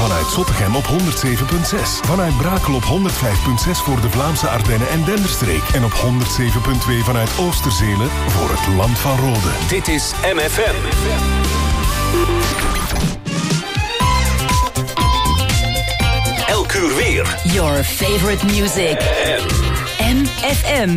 Vanuit Zottegem op 107.6. Vanuit Brakel op 105.6 voor de Vlaamse Ardennen en Denderstreek. En op 107.2 vanuit Oosterzele voor het Land van Rode. Dit is MFM. Elk uur weer. Your favorite music. MFM.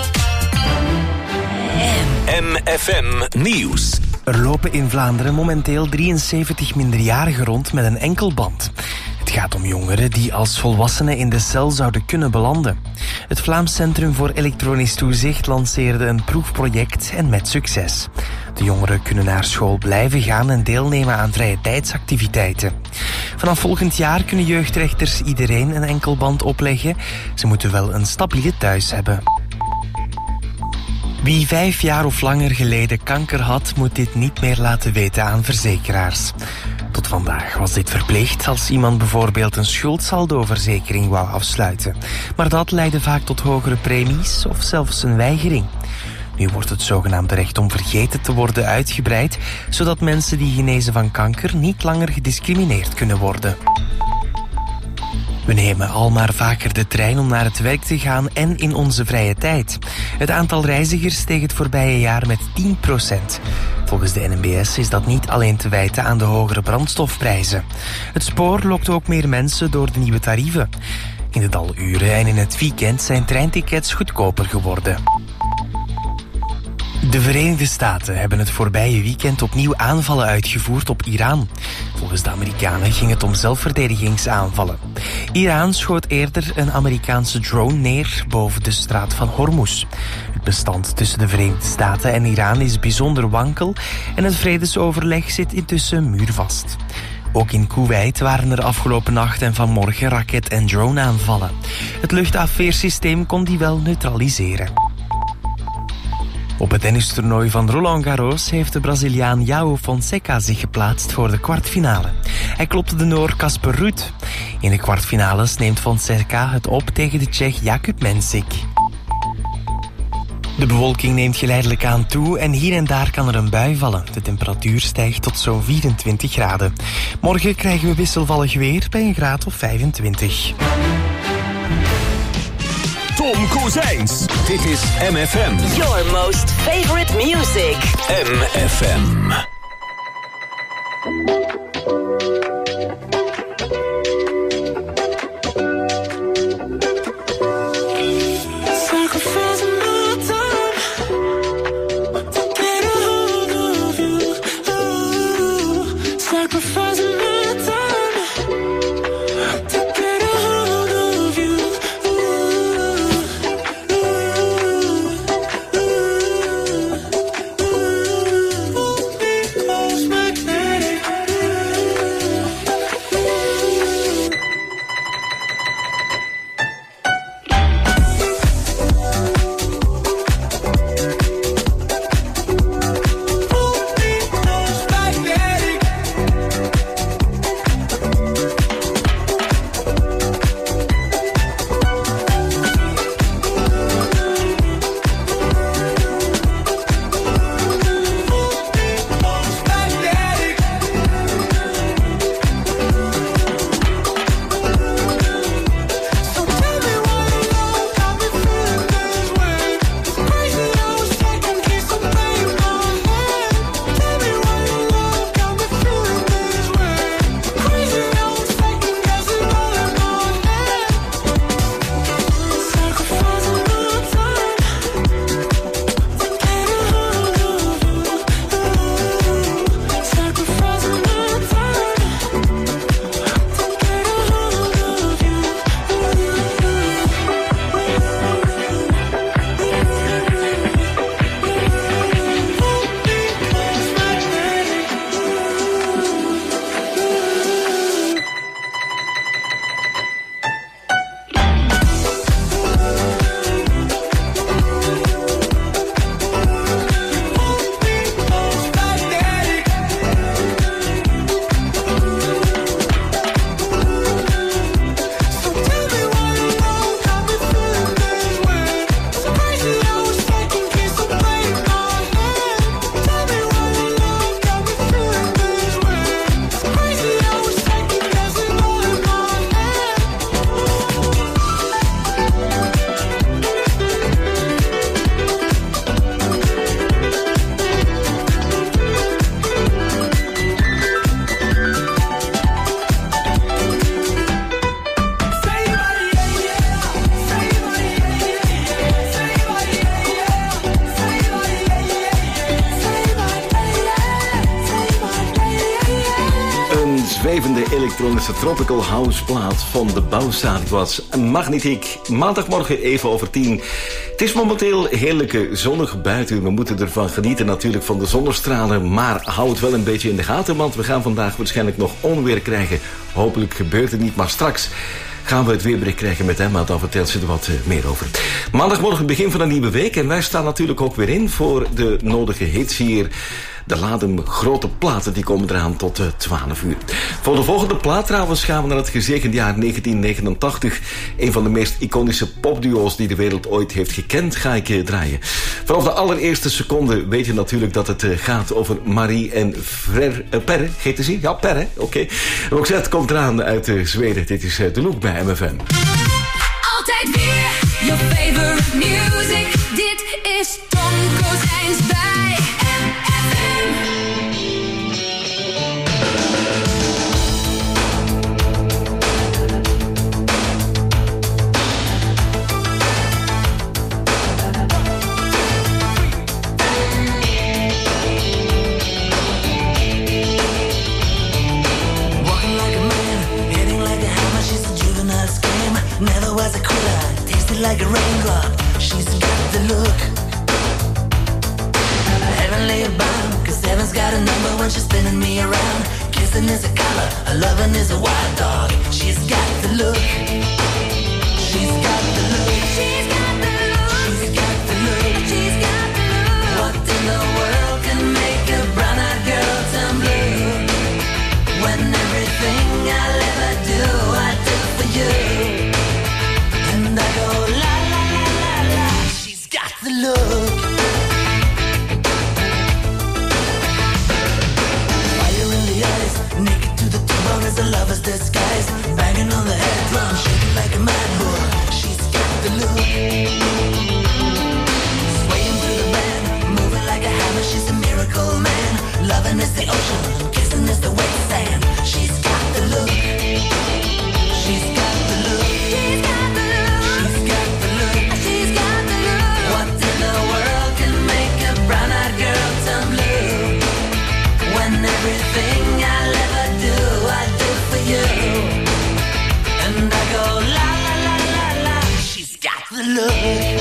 MFM Nieuws. Er lopen in Vlaanderen momenteel 73 minderjarigen rond met een enkelband. Het gaat om jongeren die als volwassenen in de cel zouden kunnen belanden. Het Vlaams Centrum voor Elektronisch Toezicht lanceerde een proefproject en met succes. De jongeren kunnen naar school blijven gaan en deelnemen aan vrije tijdsactiviteiten. Vanaf volgend jaar kunnen jeugdrechters iedereen een enkelband opleggen. Ze moeten wel een stabiele thuis hebben. Wie 5 jaar of langer geleden kanker had, moet dit niet meer laten weten aan verzekeraars. Tot vandaag was dit verplicht als iemand bijvoorbeeld een schuldsaldoverzekering wou afsluiten. Maar dat leidde vaak tot hogere premies of zelfs een weigering. Nu wordt het zogenaamde recht om vergeten te worden uitgebreid, zodat mensen die genezen van kanker niet langer gediscrimineerd kunnen worden. We nemen al maar vaker de trein om naar het werk te gaan en in onze vrije tijd. Het aantal reizigers steeg het voorbije jaar met 10%. Volgens de NMBS is dat niet alleen te wijten aan de hogere brandstofprijzen. Het spoor lokt ook meer mensen door de nieuwe tarieven. In de daluren en in het weekend zijn treintickets goedkoper geworden. De Verenigde Staten hebben het voorbije weekend opnieuw aanvallen uitgevoerd op Iran. Volgens de Amerikanen ging het om zelfverdedigingsaanvallen. Iran schoot eerder een Amerikaanse drone neer boven de straat van Hormuz. Het bestand tussen de Verenigde Staten en Iran is bijzonder wankel en het vredesoverleg zit intussen muurvast. Ook in Kuwait waren er afgelopen nacht en vanmorgen raket- en droneaanvallen. Het luchtafweersysteem kon die wel neutraliseren. Op het tennistoernooi van Roland Garros heeft de Braziliaan João Fonseca zich geplaatst voor de kwartfinale. Hij klopte de Noor Casper Ruud. In de kwartfinales neemt Fonseca het op tegen de Tsjech Jakub Mensik. De bewolking neemt geleidelijk aan toe en hier en daar kan er een bui vallen. De temperatuur stijgt tot zo'n 24 graden. Morgen krijgen we wisselvallig weer bij een graad of 25. Tom Kozijns. Dit is MFM. Your most favorite music. MFM. zwevende elektronische tropical house plaat van de bouwstaat. Het was Magnetiek. Maandagmorgen even over 10. Het is momenteel heerlijke zonnig buiten. We moeten ervan genieten natuurlijk van de zonnestralen. Maar hou het wel een beetje in de gaten, want we gaan vandaag waarschijnlijk nog onweer krijgen. Hopelijk gebeurt het niet, maar straks gaan we het weerbericht krijgen met Emma. Dan vertelt ze er wat meer over. Maandagmorgen begin van een nieuwe week. En wij staan natuurlijk ook weer in voor de nodige hits hier. De Ladem grote platen die komen eraan tot 12 uur. Voor de volgende plaat trouwens gaan we naar het gezegend jaar 1989. Een van de meest iconische popduo's die de wereld ooit heeft gekend, ga ik draaien. Vanaf de allereerste seconde weet je natuurlijk dat het gaat over Marie en Perre. Heet ze? Ja, Perre. Oké. Roxette komt eraan uit Zweden. Dit is de Look bij MFM. Altijd weer your favorite music. Dit is Tom Kozijns bij never was a quitter, tasted like a raindrop. She's got the look, heavenly bound, 'cause heaven's got a number when she's spinning me around. Kissing is a color, a loving is a wild dog. She's got the look, she's got the look, she's got the look, she's got the look, she's got the look. What in the world can make a brown-eyed girl turn blue? When everything I'll ever do, I do for you. And I go la la la la la. She's got the look. Fire in the eyes, naked to the bone as a lover's disguise. Banging on the head drum, shaking like a mad bull. She's got the look. Swaying through the band, moving like a hammer. She's a miracle man. Loving is the ocean, kissing is the wet sand. She's got the look. She's got the look. She's got the look. She's got the look. She's got the look. What in the world can make a brown-eyed girl turn blue? When everything I'll ever do, I do for you. And I go la la la la la. She's got the look.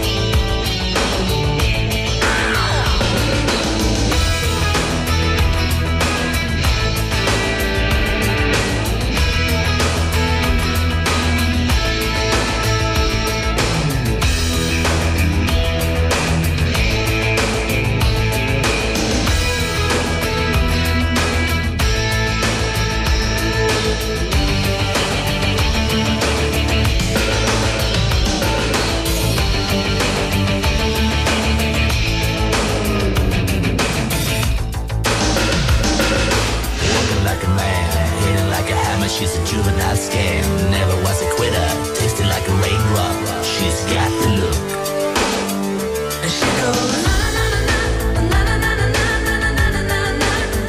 She's a juvenile scam, never was a quitter, tasted like a raindrop. She's got the look. And she goes na na na na na na na na na na na na na.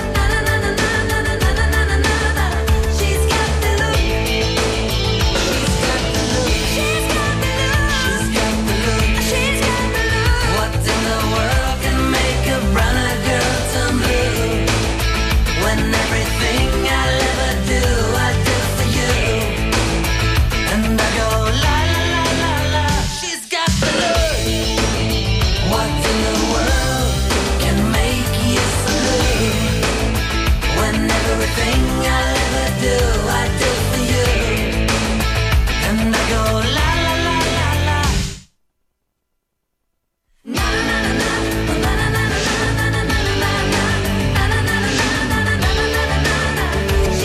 She's got the look. She's got the look. She's got the look. She's got the look. She's got the look. What in the world can make a brown-eyed girl turn blue? When everything I'll ever do, I do for you. And I go la la la la la. She's got the look. What in the world can make you so blue? When everything I'll ever do, I do for you. And I go la la la la la. Na na na na na na na na na na na na na na na na na na na na.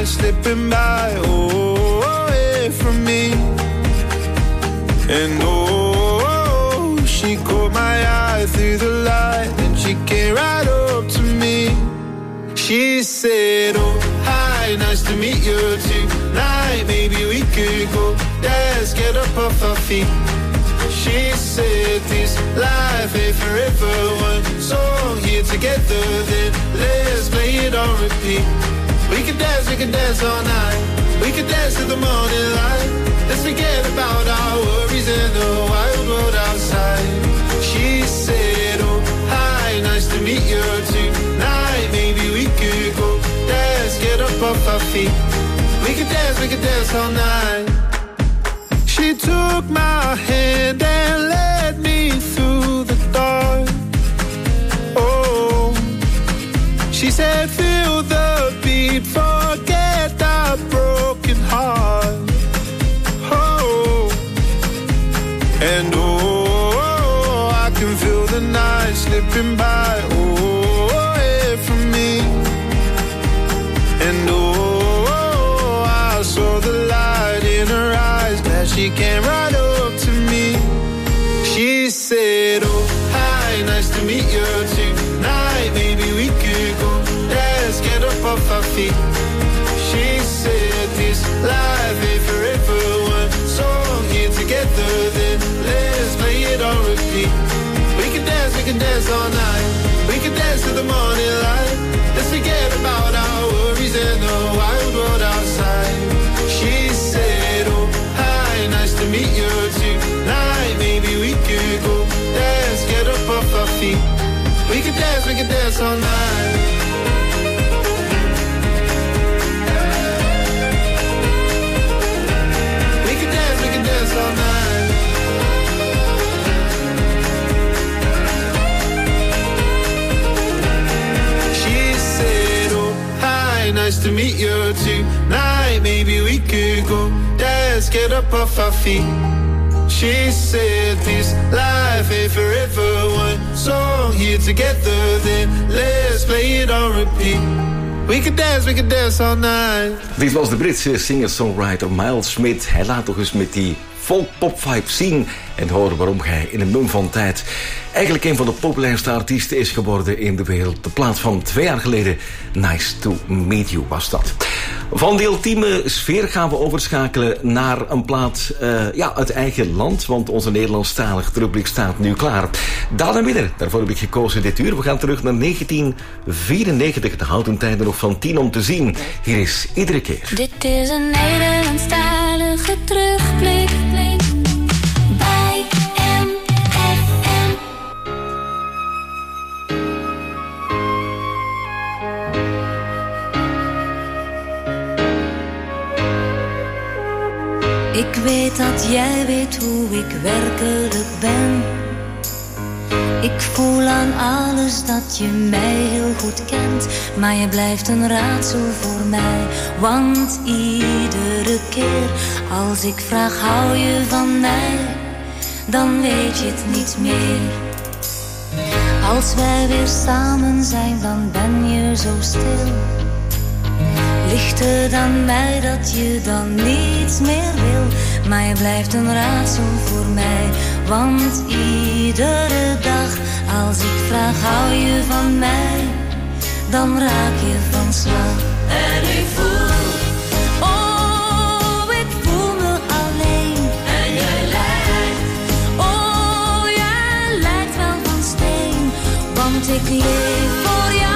night slipping by, away from me. And oh, she caught my eye through the light, and she came right up to me. She said, oh, hi, nice to meet you tonight. Maybe we could go dance, get up off our feet. She said this life ain't forever, one song here together, then let's play it on repeat. We can dance all night. We can dance till the morning light. Let's forget about our worries and the wild world outside. She said, oh, hi, nice to meet you tonight. Maybe we could go dance, get up off our feet. We can dance all night. She took my hand and led me through the dark. Oh, she said, feel the beat, forget our broken heart. Oh, and oh, I can feel the night slipping by, away from me. And oh, I saw the light in her eyes, glad she came right up to me. She said, oh, hi, nice to meet you tonight. Maybe we could go dance, get up off our feet. She said this life ain't forever, one song here together, then let's play it on repeat. We can dance all night. We can dance till the morning light. Let's forget about our worries and the wild world outside. She said, oh, hi, nice to meet you tonight. Maybe we could go dance, get up off our feet. We can dance all night. We can dance all night. She said, oh, hi, nice to meet you tonight. Maybe we could go dance, get up off our feet. She said this life ain't forever, one song here together, then let's play it on repeat. We can dance all night. Dit was de Britse singer-songwriter Miles Smith. Hij laat toch eens met die folk-pop-vibe zien en horen waarom hij in een mum van tijd eigenlijk een van de populairste artiesten is geworden in de wereld. De plaat van 2 jaar geleden, Nice to Meet You, was dat. Van die ultieme sfeer gaan we overschakelen naar een plaat uit eigen land, want onze Nederlandstalige terugblik staat nu klaar. Daan en Widder, daarvoor heb ik gekozen dit uur. We gaan terug naar 1994, de houten tijden nog van 10 om te zien. Hier is Iedere Keer. Dit is een Nederlandstalige terugblik bij MFM. Ik weet dat jij weet hoe ik werkelijk ben. Ik voel aan alles dat je mij heel goed kent. Maar je blijft een raadsel voor mij. Want iedere keer als ik vraag hou je van mij, dan weet je het niet meer. Als wij weer samen zijn, dan ben je zo stil. Ligt het aan mij dat je dan niets meer wil? Maar je blijft een raadsel voor mij. Want iedere dag als ik vraag hou je van mij, dan raak je van slag. En ik voel, oh ik voel me alleen. En jij lijkt, oh jij lijkt wel van steen. Want ik leef voor jou.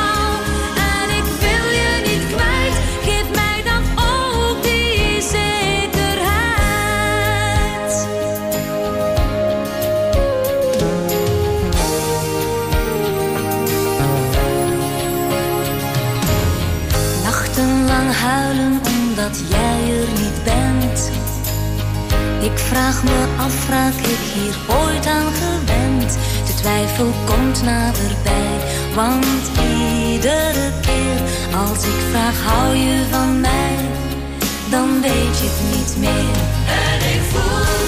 Huilen omdat jij er niet bent. Ik vraag me af, raak ik hier ooit aan gewend? De twijfel komt naderbij, want iedere keer als ik vraag hou je van mij, dan weet je het niet meer. En ik voel,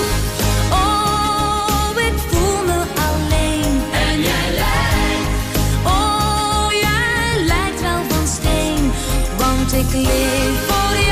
oh ik voel me alleen. En jij lijkt, oh jij lijkt wel van steen. Want ik leef voor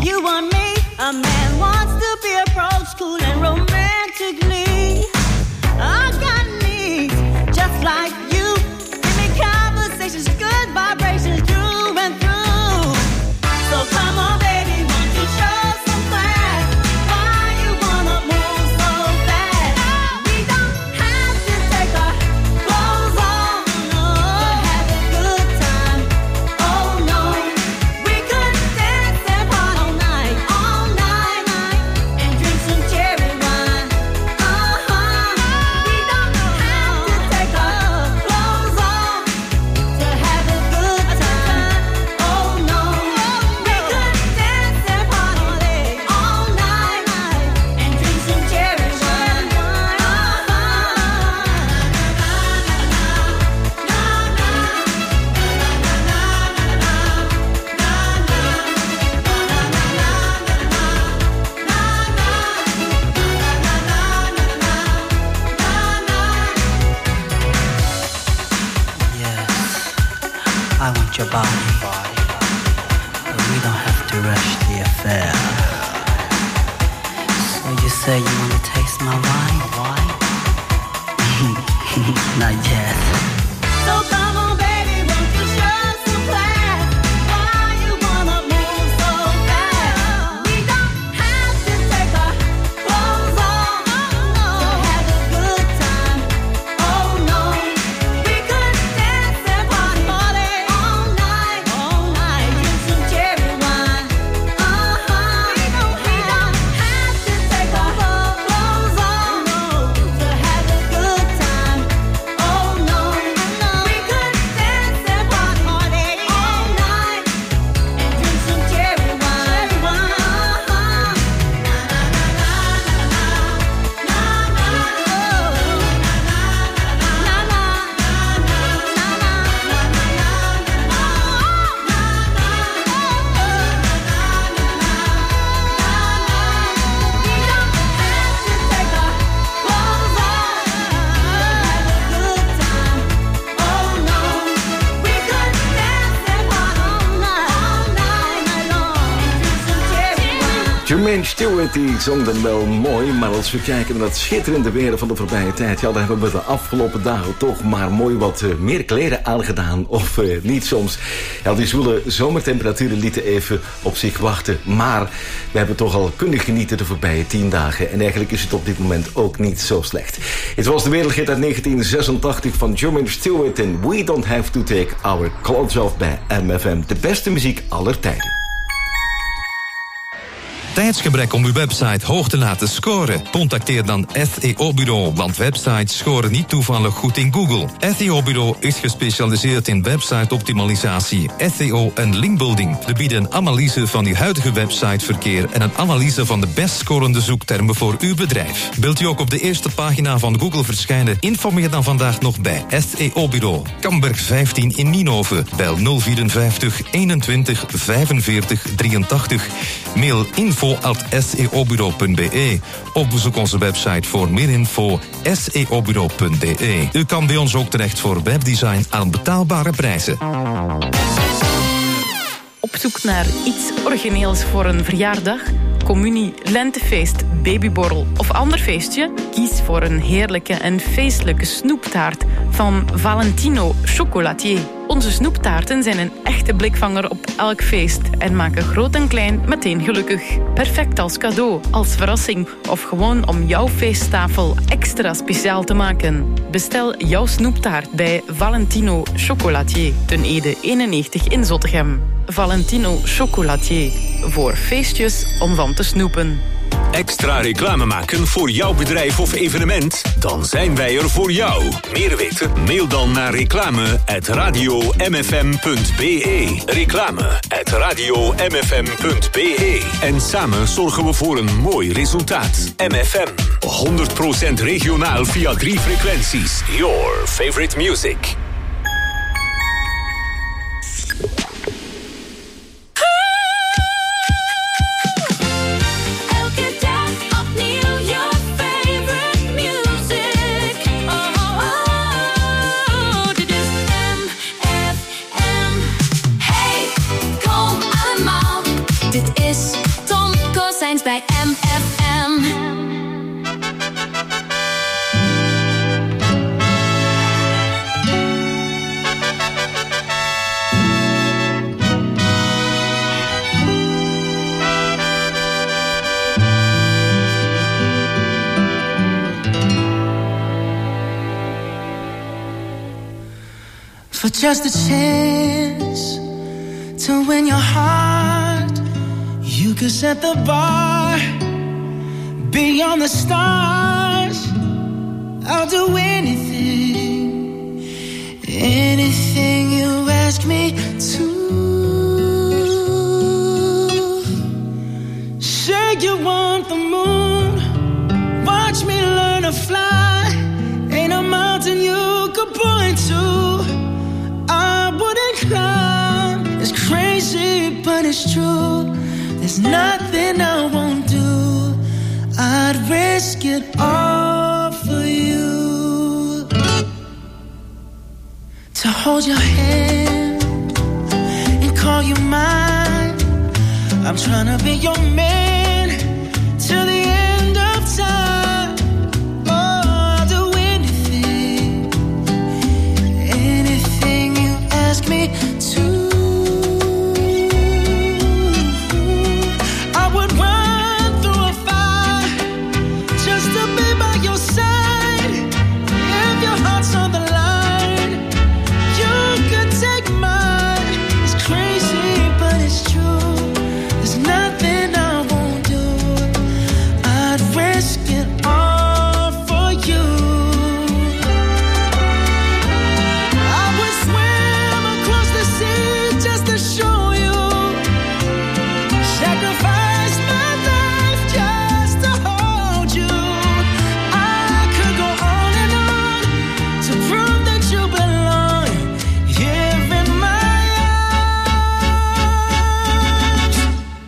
you want me. A man wants to be approached cool and romantically. I got needs just like you. Give me conversations, good vibrations through and through. So come on, baby, won't you show some class? Why you wanna move so fast? We don't have to take our clothes off, no, to have a good time. Oh no, we could dance and party all night, and drink some cherry wine. We don't have to take our clothes off to have a good time. Oh no, we could dance and party all night and drink some cherry wine. Yes, I want your body, but we don't have to rush the affair. So you say you want to taste my wine? Not yet. So come on, baby, won't you show some class? Why you wanna move so fast? We don't have to take our clothes off to have a good time. Oh no, we could dance and party all night, drink some cherry wine. We don't have to take our clothes off to have a good time. Oh no, we could dance and party all night and drink some cherry wine. Jermaine Stewart die zong dan wel mooi, maar als we kijken naar dat schitterende weer van de voorbije tijd, ja, daar hebben we de afgelopen dagen toch maar mooi wat meer kleren aangedaan, of niet soms. Ja, die zwoele zomertemperaturen lieten even op zich wachten, maar we hebben toch al kunnen genieten de voorbije 10 dagen en eigenlijk is het op dit moment ook niet zo slecht. Het was de wereldhit uit 1986 van Jermaine Stewart en We Don't Have To Take Our Clothes Off bij MFM. De beste muziek aller tijden. Tijdsgebrek om uw website hoog te laten scoren? Contacteer dan SEO Bureau, want websites scoren niet toevallig goed in Google. SEO Bureau is gespecialiseerd in website-optimalisatie, SEO en linkbuilding. We bieden een analyse van uw huidige websiteverkeer en een analyse van de best scorende zoektermen voor uw bedrijf. Wilt u ook op de eerste pagina van Google verschijnen? Informeer dan vandaag nog bij SEO Bureau. Kamberg 15 in Nienhoven. Bel 054 21 45 83. Mail info@seobureau.be of bezoek onze website voor meer info seobureau.de. U kan bij ons ook terecht voor webdesign aan betaalbare prijzen. Op zoek naar iets origineels voor een verjaardag, communie, lentefeest, babyborrel of ander feestje? Kies voor een heerlijke en feestelijke snoeptaart van Valentino Chocolatier. Onze snoeptaarten zijn een echte blikvanger op elk feest en maken groot en klein meteen gelukkig. Perfect als cadeau, als verrassing of gewoon om jouw feesttafel extra speciaal te maken. Bestel jouw snoeptaart bij Valentino Chocolatier, ten Ede 91 in Zottegem. Valentino Chocolatier, voor feestjes om van te snoepen. Extra reclame maken voor jouw bedrijf of evenement? Dan zijn wij er voor jou. Meer weten? Mail dan naar reclame@radiomfm.be. Reclame@radiomfm.be. En samen zorgen we voor een mooi resultaat. MFM. 100% regionaal via 3 frequenties. Your favorite music. Dit is just a chance to win your heart. You could set the bar beyond the stars. I'll do anything, anything you ask me to. Say you want the moon, watch me learn to fly. Ain't a mountain you could point to I wouldn't climb. It's crazy, but it's true. There's nothing I won't do. I'd risk it all for you. To hold your hand and call you mine. I'm trying to be your man till the end of time. Oh, I'll do anything, anything you ask me to. I would run through a fire just to be by your side. If your heart's on the line, you could take mine. It's crazy, but it's true. There's nothing I won't do. I'd risk it all for you. I would swim across the sea just to show you. Sacrifice my life just to hold you. I could go on and on to prove that you belong here in my arms.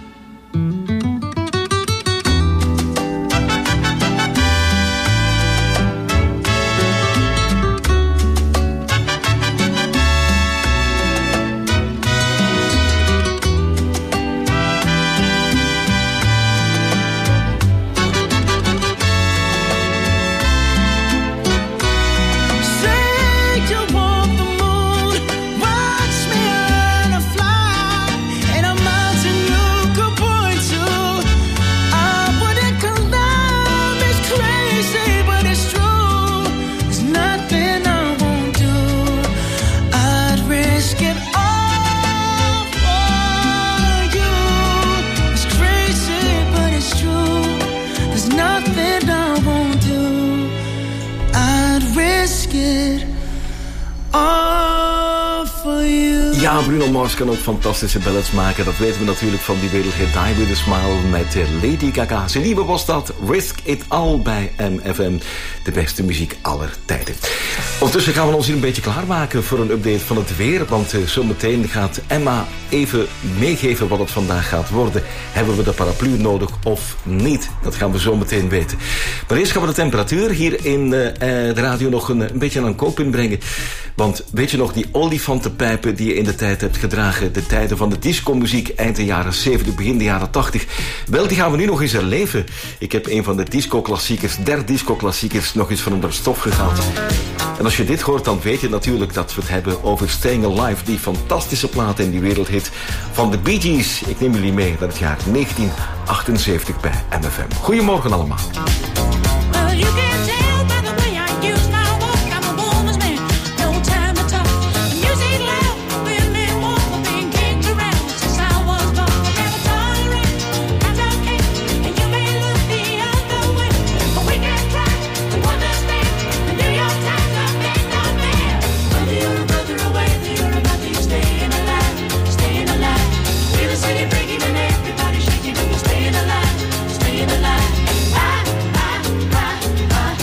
Say you want the moon, watch me learn to fly. Ain't a mountain you could point to I wouldn't climb. It's crazy, but it's true. There's nothing I won't do. I'd risk it all for you. It's crazy, but it's true. There's nothing I won't do. I'd risk it all for you. Ja, Bruno Mars kan ook fantastische ballads maken. Dat weten we natuurlijk van die wereldhit Die With A Smile met Lady Gaga. Zijn nieuwe was dat Risk It All bij MFM. De beste muziek aller tijden. Ondertussen gaan we ons hier een beetje klaarmaken voor een update van het weer. Want zometeen gaat Emma even meegeven wat het vandaag gaat worden. Hebben we de paraplu nodig of niet? Dat gaan we zo meteen weten. Maar eerst gaan we de temperatuur hier in de radio nog een beetje aan koop inbrengen. Want weet je nog die olifantenpijpen die je in de tijd hebt gedragen? De tijden van de discomuziek eind de jaren 70, begin de jaren 80. Wel, die gaan we nu nog eens herleven. Ik heb een van de disco-klassiekers, der disco-klassiekers, nog eens van onder stof gehaald. En als je dit hoort, dan weet je natuurlijk dat we het hebben over Staying Alive. Die fantastische plaat in die wereldhit van de Bee Gees. Ik neem jullie mee naar het jaar 1978 bij MFM. Goedemorgen allemaal. Well, you can tell by the way I use my walk. I'm a woman's man, no time to talk. Music loud, women walk, I've been kicked around since I was born. Never tolerate, I'm okay, and you may look the other way, but we can try to understand. The New York Times are big on man. Whether you're a brother or whether you're a mother, you're staying alive, staying alive. Feel the city breaking and everybody shaking, and you're staying alive, staying alive. I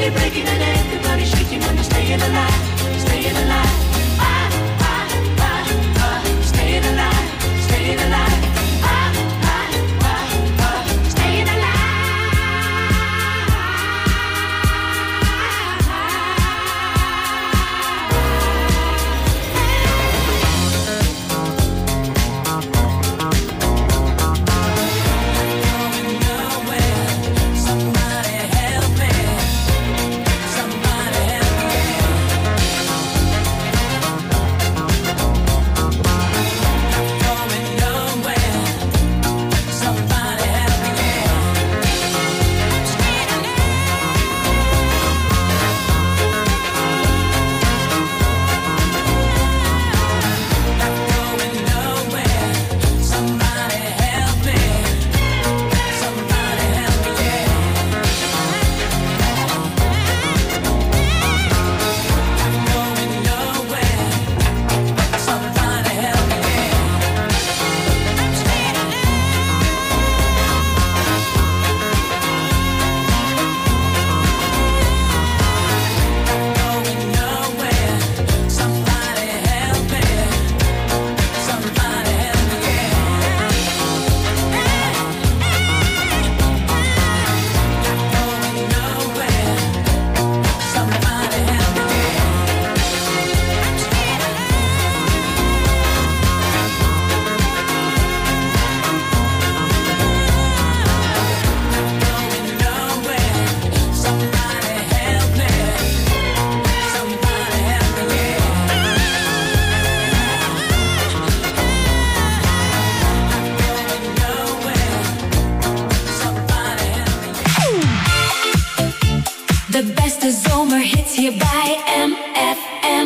body breaking and everybody shaking and you're staying alive, staying alive. Staying alive, staying alive. Staying alive. De beste zomerhits hier bij MFM.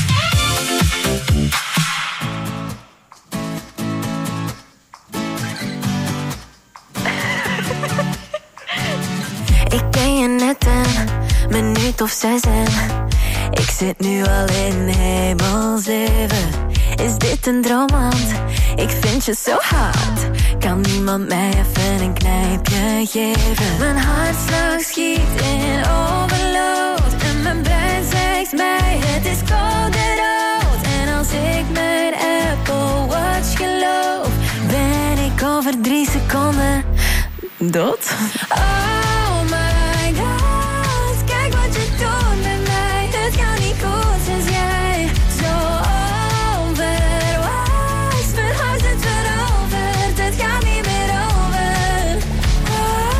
Ik ken je net een minuut of 6 en ik zit nu al in hemel 7. Is dit een droom, want ik vind je zo hard. Kan niemand mij even een knijpje geven? Mijn hartslag schiet in overload en mijn brein zegt mij het is code rood. En als ik mijn Apple Watch geloof, ben ik over 3 seconden dood. Oh my god, kijk wat je doet met mij. Het gaat niet goed sinds jij zo onverwachts mijn hart het veroverd. Het gaat niet meer over. Oh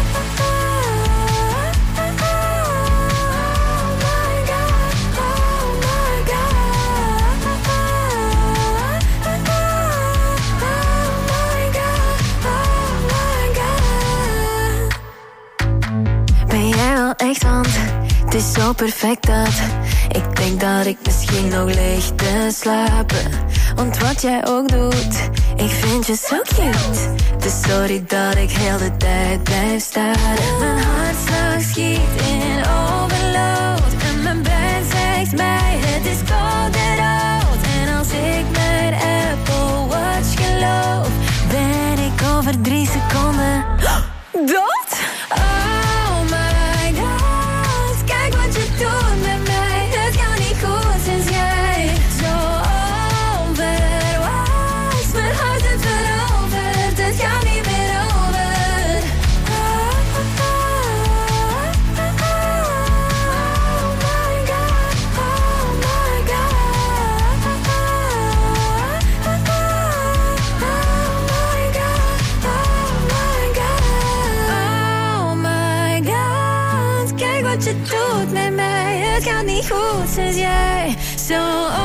my god, oh my god. Oh my god, oh my god. Ben jij wel echt, want het is zo perfect dat ik denk dat ik misschien nog lig te slapen. Want wat jij ook doet, ik vind je zo cute. Dus sorry dat ik heel de tijd blijf staren. Mijn hartslag schiet in overload en mijn brein zegt mij het is code rood. En als ik mijn Apple Watch geloof, ben ik over 3 seconden dood. Oh my god, kijk wat je doet met mij. Het gaat niet goed sinds jij zo onverwachts mijn hart het veroverd. Het gaat niet meer over. Oh my god, oh my god. Oh my god, oh my god. Kijk wat je doet met mij. Het gaat niet goed sinds jij zo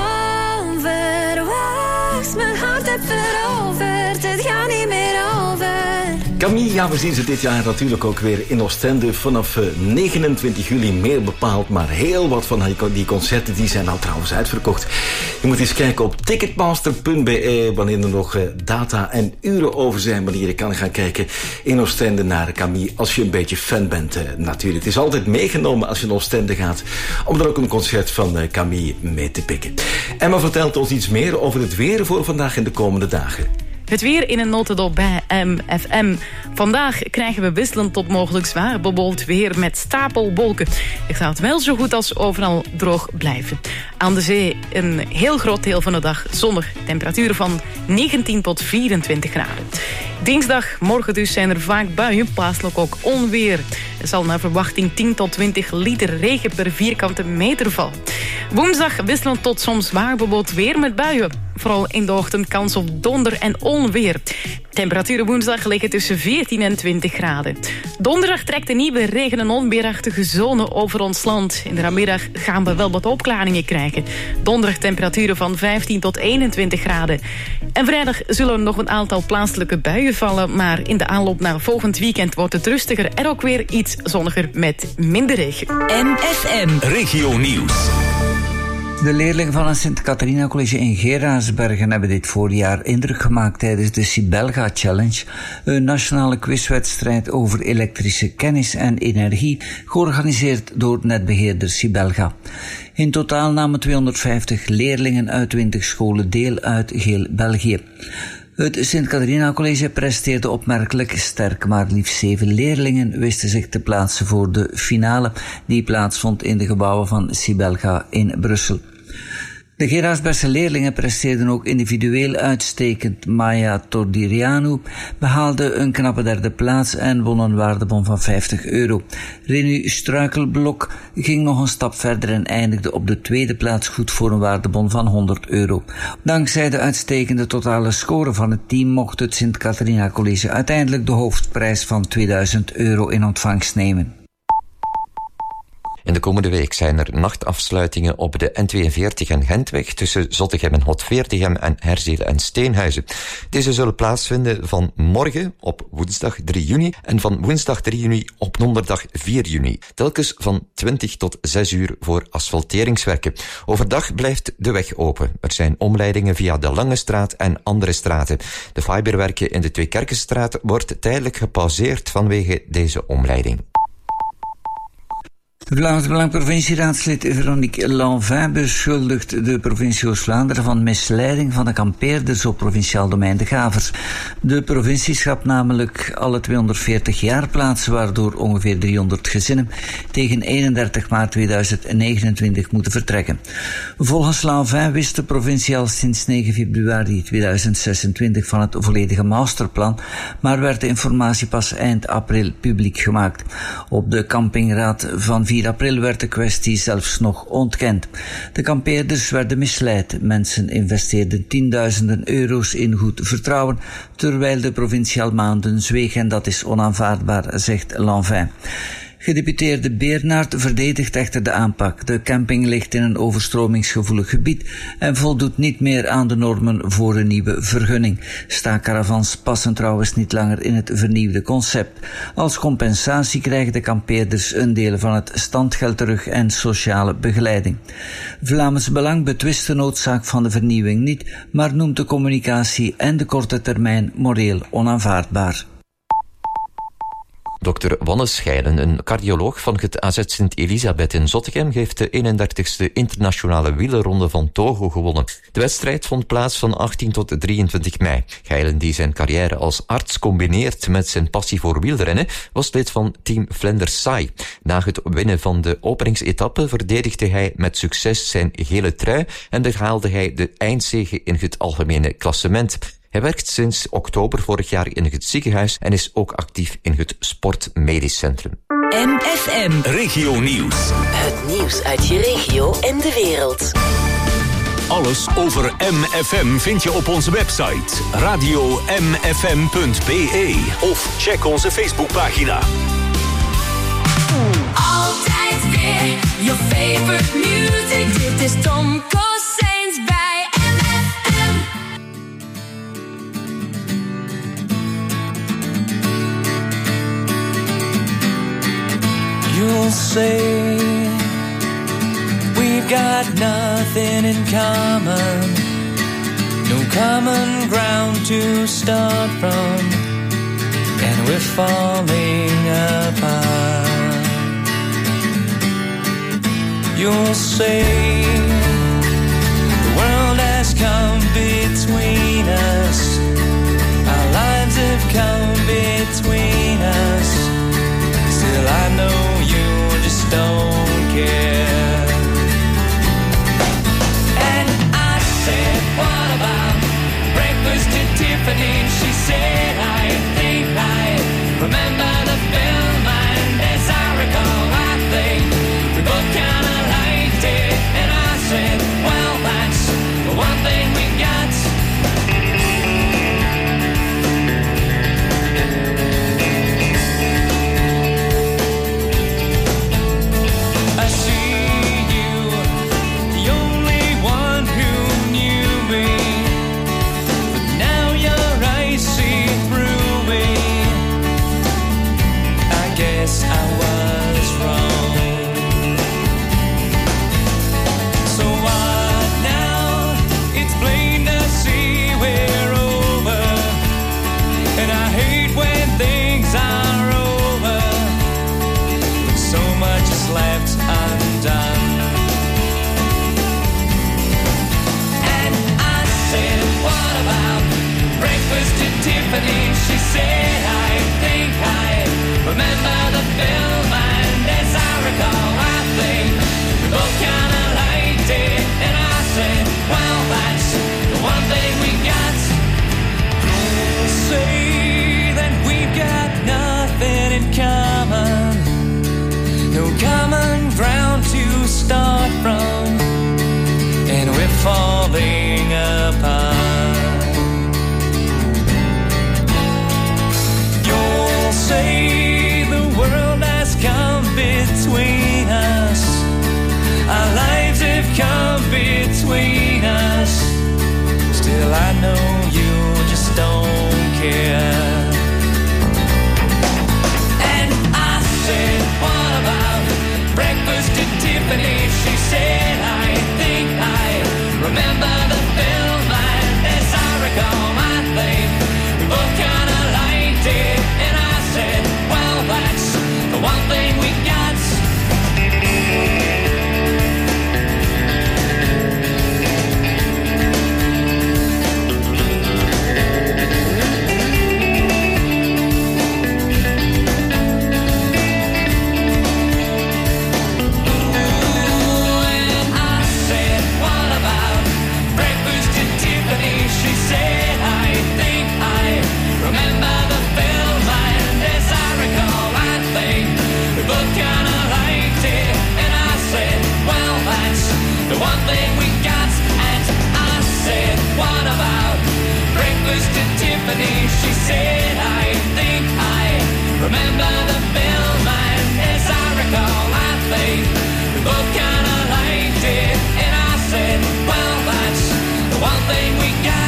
onverwachts mijn hart hebt veroverd. Het gaat niet meer over. Camille, ja, we zien ze dit jaar natuurlijk ook weer in Oostende. Vanaf 29 juli meer bepaald. Maar heel wat van die concerten die zijn al trouwens uitverkocht. Je moet eens kijken op ticketmaster.be wanneer er nog data en uren over zijn. Wanneer je kan gaan kijken in Oostende naar Camille. Als je een beetje fan bent natuurlijk. Het is altijd meegenomen als je naar Oostende gaat. Om er ook een concert van Camille mee te pikken. Emma vertelt ons iets meer over het weer voor vandaag en de komende dagen. Het weer in een notendop bij MFM. Vandaag krijgen we wisselend tot mogelijk zwaar bewolkt weer met stapelwolken. Het gaat wel zo goed als overal droog blijven. Aan de zee een heel groot deel van de dag zonnig. Temperaturen van 19 tot 24 graden. Dinsdag, morgen dus, zijn er vaak buien, plaatselijk ook onweer. Er zal naar verwachting 10 tot 20 liter regen per vierkante meter vallen. Woensdag wisselend tot soms zwaar bewolkt weer met buien. Vooral in de ochtend kans op donder en onweer. Temperaturen woensdag liggen tussen 14 en 20 graden. Donderdag trekt een nieuwe regen- en onweerachtige zone over ons land. In de namiddag gaan we wel wat opklaringen krijgen. Donderdag temperaturen van 15 tot 21 graden. En vrijdag zullen er nog een aantal plaatselijke buien vallen. Maar in de aanloop naar volgend weekend wordt het rustiger en ook weer iets zonniger met minder regen. MFM Regio Nieuws. De leerlingen van het Sint-Catharina College in Geraardsbergen hebben dit voorjaar indruk gemaakt tijdens de Sibelga Challenge, een nationale quizwedstrijd over elektrische kennis en energie, georganiseerd door netbeheerder Sibelga. In totaal namen 250 leerlingen uit 20 scholen deel uit heel België. Het Sint-Catharina College presteerde opmerkelijk sterk, maar liefst 7 leerlingen wisten zich te plaatsen voor de finale, die plaatsvond in de gebouwen van Sibelga in Brussel. De Geraardsbergse leerlingen presteerden ook individueel uitstekend. Maya Tordirianu behaalde een knappe derde plaats en won een waardebon van €50. Renu Struikelblok ging nog een stap verder en eindigde op de tweede plaats goed voor een waardebon van €100. Dankzij de uitstekende totale score van het team mocht het Sint-Catharina College uiteindelijk de hoofdprijs van €2000 in ontvangst nemen. In de komende week zijn er nachtafsluitingen op de N42 en Gentweg tussen Zottegem en Hotveertigem en Herzele en Steenhuizen. Deze zullen plaatsvinden van morgen op woensdag 3 juni en van woensdag 3 juni op donderdag 4 juni. Telkens van 20 tot 6 uur voor asfalteringswerken. Overdag blijft de weg open. Er zijn omleidingen via de Lange Straat en andere straten. De fiberwerken in de Tweekerkenstraat wordt tijdelijk gepauzeerd vanwege deze omleiding. De Vlaams Belang provincieraadslid Veronique Lanvin beschuldigt de provincie Oost-Vlaanderen van misleiding van de kampeerders op provinciaal domein De Gavers. De provincie schrapt namelijk alle 240 jaarplaatsen, waardoor ongeveer 300 gezinnen tegen 31 maart 2029 moeten vertrekken. Volgens Lanvin wist de provincie al sinds 9 februari 2026 van het volledige masterplan, maar werd de informatie pas eind april publiek gemaakt. Op de campingraad van 4 april werd de kwestie zelfs nog ontkend. De kampeerders werden misleid. Mensen investeerden tienduizenden euro's in goed vertrouwen, terwijl de provincie al maanden zweeg en dat is onaanvaardbaar, zegt Lanvin. Gedeputeerde Beernaert verdedigt echter de aanpak. De camping ligt in een overstromingsgevoelig gebied en voldoet niet meer aan de normen voor een nieuwe vergunning. Staakcaravans passen trouwens niet langer in het vernieuwde concept. Als compensatie krijgen de kampeerders een deel van het standgeld terug en sociale begeleiding. Vlaams Belang betwist de noodzaak van de vernieuwing niet, maar noemt de communicatie en de korte termijn moreel onaanvaardbaar. Dr. Wanne Schijlen, een cardioloog van het AZ Sint-Elisabeth in Zottegem, heeft de 31ste internationale wielerronde van Togo gewonnen. De wedstrijd vond plaats van 18 tot 23 mei. Schijlen, die zijn carrière als arts combineert met zijn passie voor wielrennen, was lid van team Flanders Sai. Na het winnen van de openingsetappe verdedigde hij met succes zijn gele trui en behaalde hij de eindzege in het algemene klassement. Hij werkt sinds oktober vorig jaar in het ziekenhuis en is ook actief in het Sportmedisch Centrum. MFM Regio Nieuws. Het nieuws uit je regio en de wereld. Alles over MFM vind je op onze website radiomfm.be of check onze Facebookpagina. Altijd weer your favorite music. Dit is Tom Cossens bij MFM. You'll say we've got nothing in common, no common ground to start from, and we're falling apart. You'll say the world has come between us, come between us. Still I know you just don't care. And I said, what about breakfast at Tiffany? She said, I think I remember the film, and as I recall, I think we both kinda liked it. And I said, well, that's the one thing we got. I see you, the only one who knew me, but now your eyes see through me. I guess I was wrong. So what now? It's plain to see we're over, and I hate when things are over, when so much is left undone. And I said, what about breakfast at Tiffany? She said, I think I remember the film, and as I recall, I think we both kinda liked it. And I said, well, that's the one thing we got. Say that we've got nothing in common, no common ground to start from, and we're falling apart. You'll say the world has come between us, our lives have come between us. Still I know you just don't care. And I said, what about breakfast at Tiffany? She said, I think I remember the film, and as I recall, I think we both kinda liked it. And I said, well, that's the one thing we got. She said, I think I remember the film, and as I recall, I think we both kinda liked it. And I said, well, that's the one thing we got. And I said, what about breakfast at Tiffany? She said, I think I remember the film, and as I recall, I think we both kinda liked it. And I said, well, that's the one thing we got.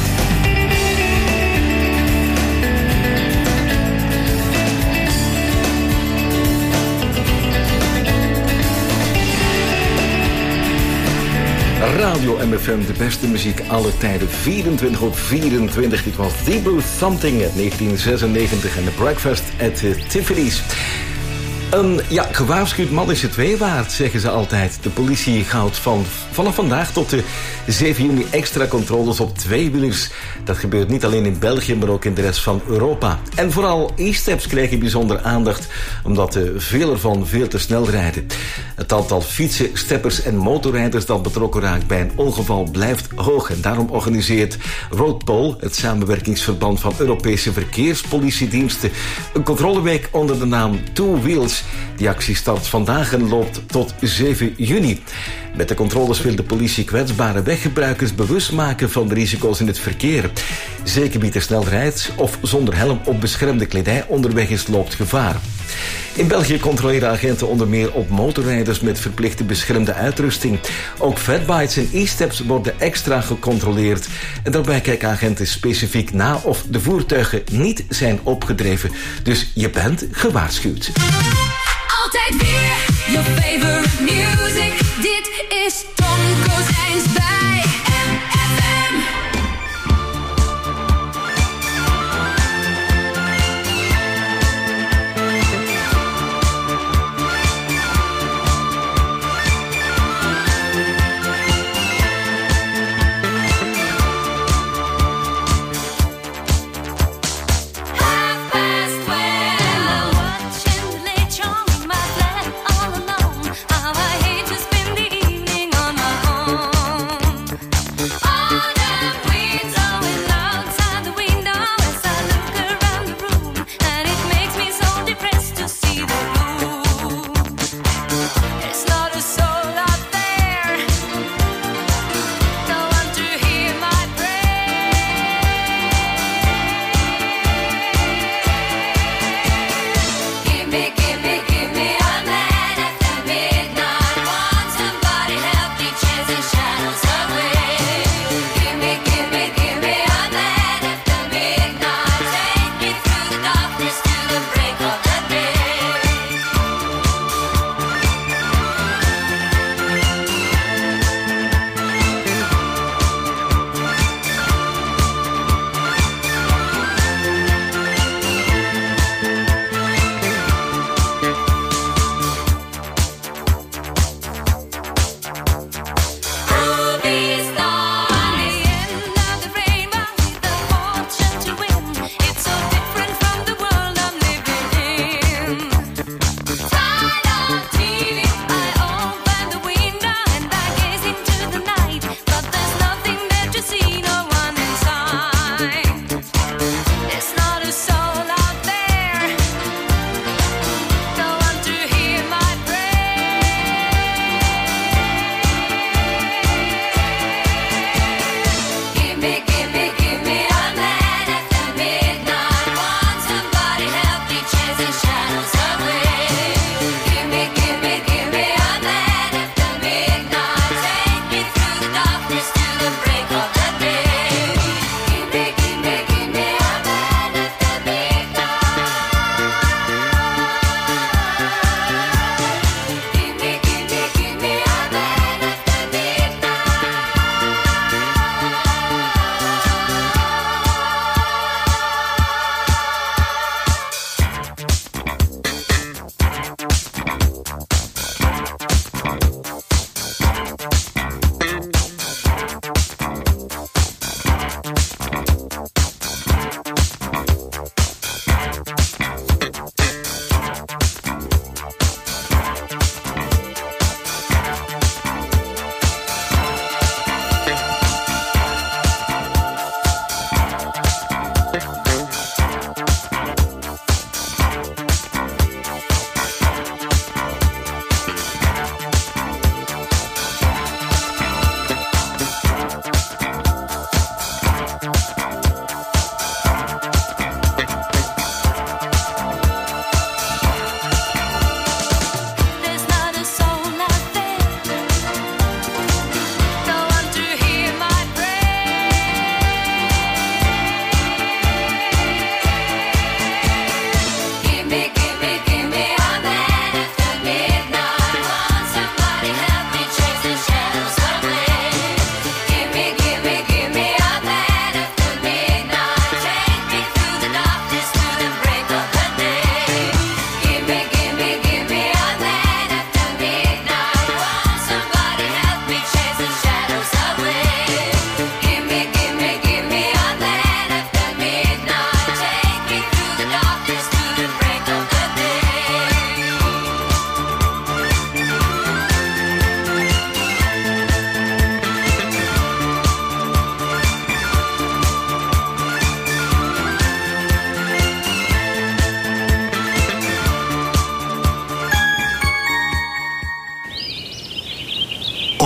Radio MFM, de beste muziek alle tijden, 24 op 24. Dit was The Blue Something uit 1996 en The Breakfast at Tiffany's. Een gewaarschuwd man is het twee waard, zeggen ze altijd. De politie houdt vanaf vandaag tot de 7 juni extra controles op tweewielers. Dat gebeurt niet alleen in België, maar ook in de rest van Europa. En vooral e-steps krijgen bijzonder aandacht, omdat veel ervan veel te snel rijden. Het aantal fietsen, steppers en motorrijders dat betrokken raakt bij een ongeval blijft hoog. En daarom organiseert Roadpol, het samenwerkingsverband van Europese verkeerspolitiediensten, een controleweek onder de naam Two Wheels. Die actie start vandaag en loopt tot 7 juni. Met de controles wil de politie kwetsbare weggebruikers bewust maken van de risico's in het verkeer. Zeker wie te snel rijdt of zonder helm op beschermde kledij onderweg is, loopt gevaar. In België controleren agenten onder meer op motorrijders met verplichte beschermde uitrusting. Ook fatbikes en e-steps worden extra gecontroleerd. En daarbij kijken agenten specifiek na of de voertuigen niet zijn opgedreven. Dus je bent gewaarschuwd. Altijd weer your favorite music. Dit is Tom Kozijns bij MFM.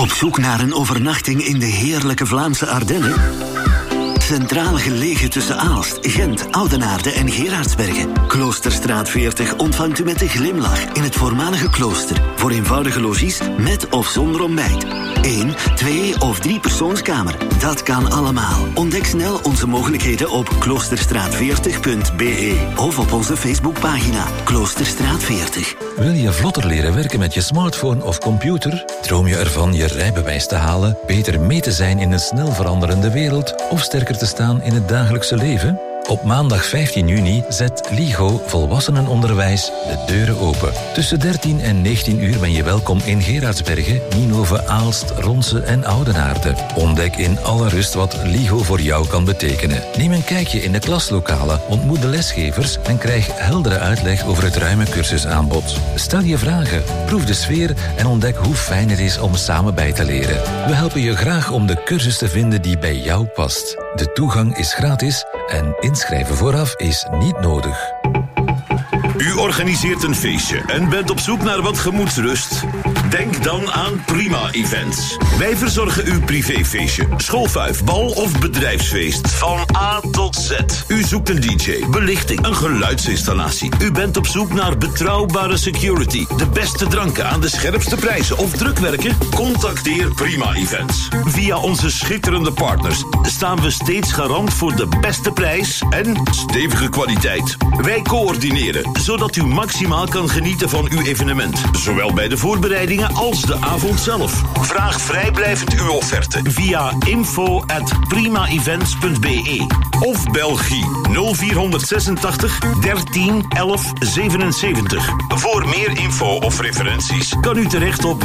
Op zoek naar een overnachting in de heerlijke Vlaamse Ardennen? Centraal gelegen tussen Aalst, Gent, Oudenaarde en Gerardsbergen. Kloosterstraat 40 ontvangt u met een glimlach in het voormalige klooster. Voor eenvoudige logies met of zonder ontbijt. 1, 2 of 3 persoonskamer. Dat kan allemaal. Ontdek snel onze mogelijkheden op kloosterstraat40.be of op onze Facebookpagina Kloosterstraat 40. Wil je vlotter leren werken met je smartphone of computer? Droom je ervan je rijbewijs te halen, beter mee te zijn in een snel veranderende wereld of sterker te staan in het dagelijkse leven? Op maandag 15 juni zet LIGO Volwassenenonderwijs de deuren open. Tussen 13 en 19 uur ben je welkom in Gerardsbergen, Nienhoven, Aalst, Ronse en Oudenaarde. Ontdek in alle rust wat LIGO voor jou kan betekenen. Neem een kijkje in de klaslokalen, ontmoet de lesgevers en krijg heldere uitleg over het ruime cursusaanbod. Stel je vragen, proef de sfeer en ontdek hoe fijn het is om samen bij te leren. We helpen je graag om de cursus te vinden die bij jou past. De toegang is gratis en inschrijven vooraf is niet nodig. U organiseert een feestje en bent op zoek naar wat gemoedsrust? Denk dan aan Prima Events. Wij verzorgen uw privéfeestje, schoolfuif, bal of bedrijfsfeest. Van A tot Z. U zoekt een DJ, belichting, een geluidsinstallatie. U bent op zoek naar betrouwbare security, de beste dranken aan de scherpste prijzen of drukwerken? Contacteer Prima Events. Via onze schitterende partners staan we steeds garant voor de beste prijs en stevige kwaliteit. Wij coördineren, zodat u maximaal kan genieten van uw evenement. Zowel bij de voorbereidingen als de avond zelf. Vraag vrijblijvend uw offerte via info@primaevents.be of bel Guy 0486 13 11 77. Voor meer info of referenties kan u terecht op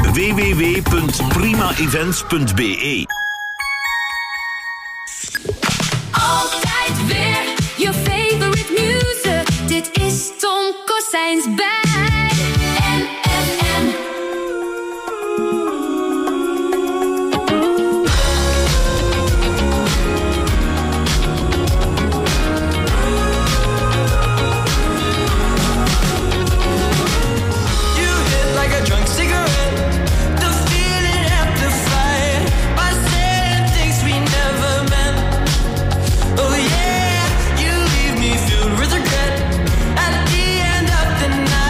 www.primaevents.be. Altijd weer je favorite music. Dit is Tom Cossijns bij NFM. You hit like a drunk cigarette. The feeling amplified by saying things we never meant. Oh yeah, you leave me filled with regret at the end of the night.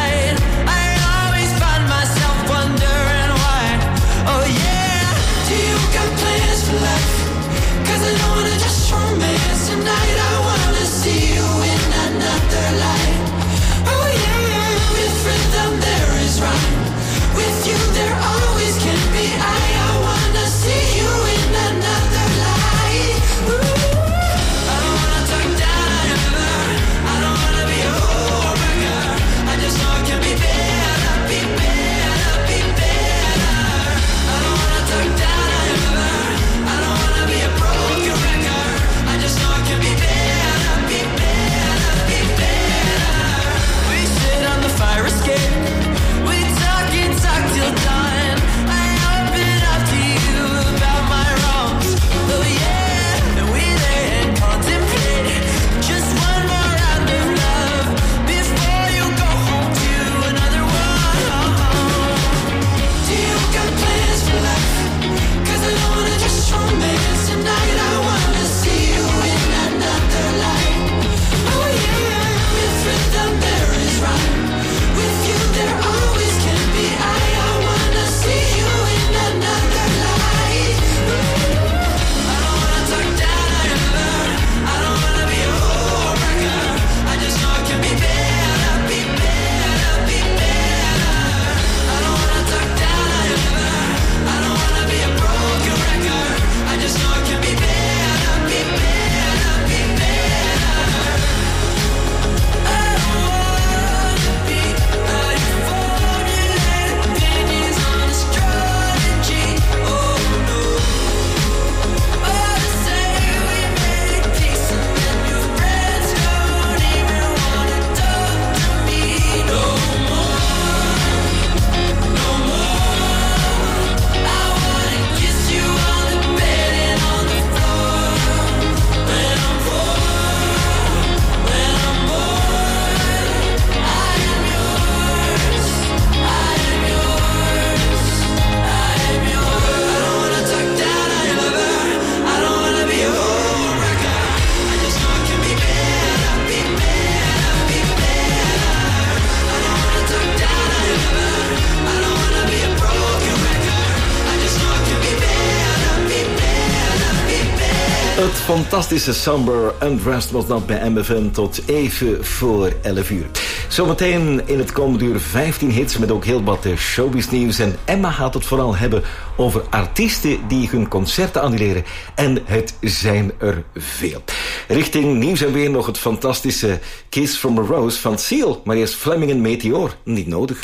Het fantastische Somber Undressed was dat bij MFM tot even voor 11 uur. Zometeen in het komende uur 15 hits met ook heel wat showbiz nieuws. En Emma gaat het vooral hebben over artiesten die hun concerten annuleren. En het zijn er veel. Richting nieuws en weer nog het fantastische Kiss from a Rose van Seal. Maar eerst Fleming en Meteor. Niet nodig.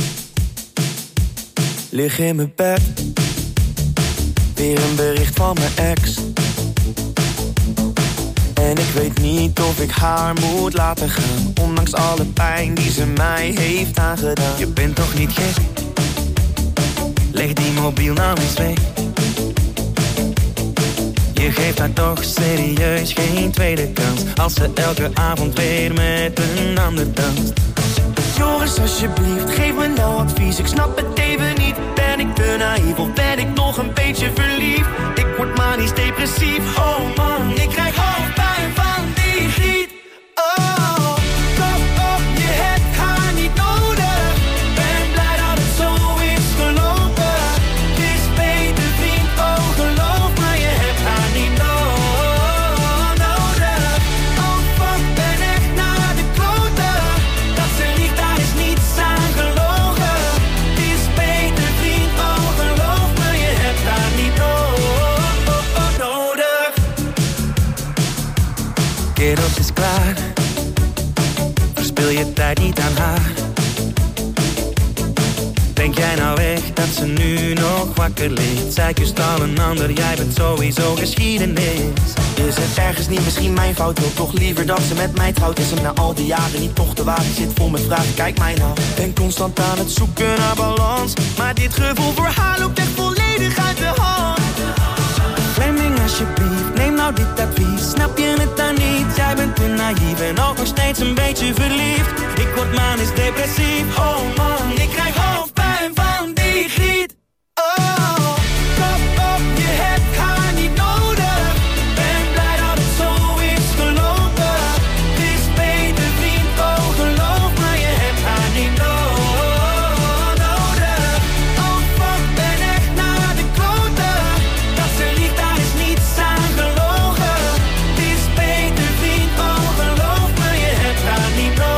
Lig in mijn bed, weer een bericht van mijn ex. En ik weet niet of ik haar moet laten gaan, ondanks alle pijn die ze mij heeft aangedaan. Je bent toch niet gek? Leg die mobiel nou eens weg. Je geeft haar toch serieus geen tweede kans, als ze elke avond weer met een ander danst. Joris, alsjeblieft, geef me nou advies. Ik snap het even niet. Ben ik te naïef of ben ik nog een beetje verliefd? Ik word manisch depressief. Oh man, ik krijg hoofdpijn van die griet. Oh, kom op, je hebt haar niet nodig. Ben blij dat het zo is gelopen. Het is beter vriend, oh geloof me, je hebt haar niet nodig. Oh fuck, ben echt naar de kloten. Dat ze liegt, daar is niets aan gelogen. Het is beter vriend, oh geloof me, je hebt haar niet nodig. Kerels is klaar, verspil je tijd niet aan haar. Denk jij nou echt dat ze nu nog wakker ligt? Zij kust al een ander, jij bent sowieso geschiedenis. Is het ergens niet misschien mijn fout? Wil toch liever dat ze met mij trouwt? Is hem na al die jaren niet toch te waar? Ik zit vol met vragen, kijk mij nou. Ben constant aan het zoeken naar balans, maar dit gevoel voor haar loopt echt volledig uit de hand. Fleming, alsjeblieft, neem nou dit advies. Snap je het dan niet? Jij bent te naïef en ook nog steeds een beetje verliefd. Ik word manisch depressief. Oh man, ik krijg hoofdpijn van die griet. Oh, kom op, je hebt haar niet nodig. Ben blij dat het zo is gelopen. Het is beter vriend, oh geloof me, je hebt haar niet nodig. Oh fuck, ben echt naar de kloten. Dat ze liegt, daar is niets aan gelogen. Het is beter vriend, oh geloof me, je hebt haar niet nodig.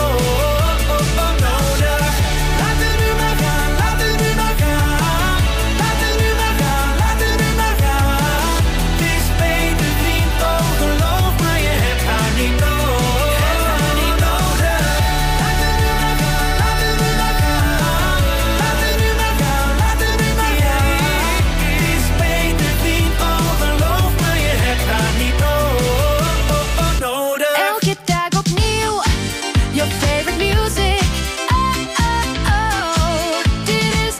Laat het nu maar gaan, laat het nu maar gaan. Laat het nu maar gaan, laat het nu maar gaan. Het is beter vriend, oh geloof me, je hebt haar niet nodig. Laat het nu maar gaan, laat het nu maar gaan. Laat het nu maar gaan, laat het nu maar gaan. Het is beter vriend, oh geloof me, je hebt haar niet nodig. Elke dag opnieuw, your favorite music. Oh, oh, oh, dit is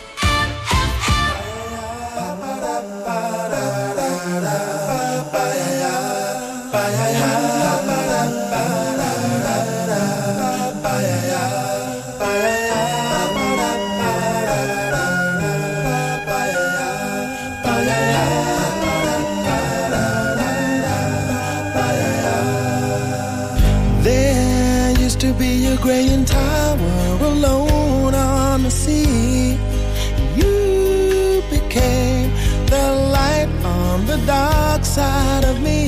There used to be a Greying tower alone on the sea. You became the light on the dark side of me.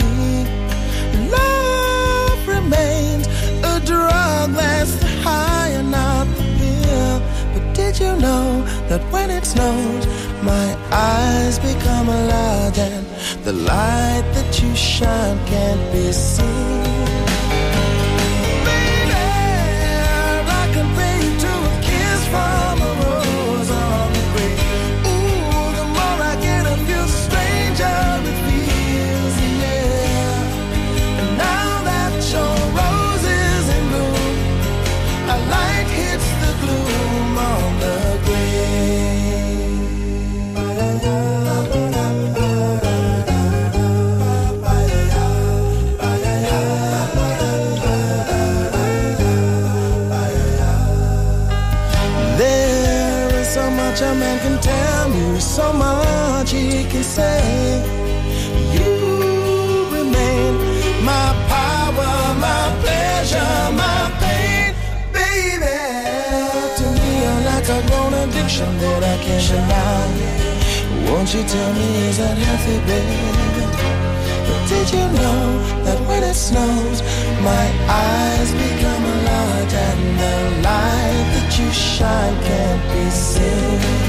Love remains a drug that's the high and not the pill. But did you know that when it snows, my eyes become large and the light that you shine can't be seen? From a rose on the grave. Ooh, the more I get of you, stranger it feels, yeah. And now that your rose is in bloom, a light hits the gloom on the a man can tell you, so much he can say. You remain my power, my pleasure, my pain, baby. To me, you're like a grown addiction that I can't deny. Won't you tell me, is that healthy, baby? But did you know that when it snows, my eyes become large and the light that you shine can't be seen?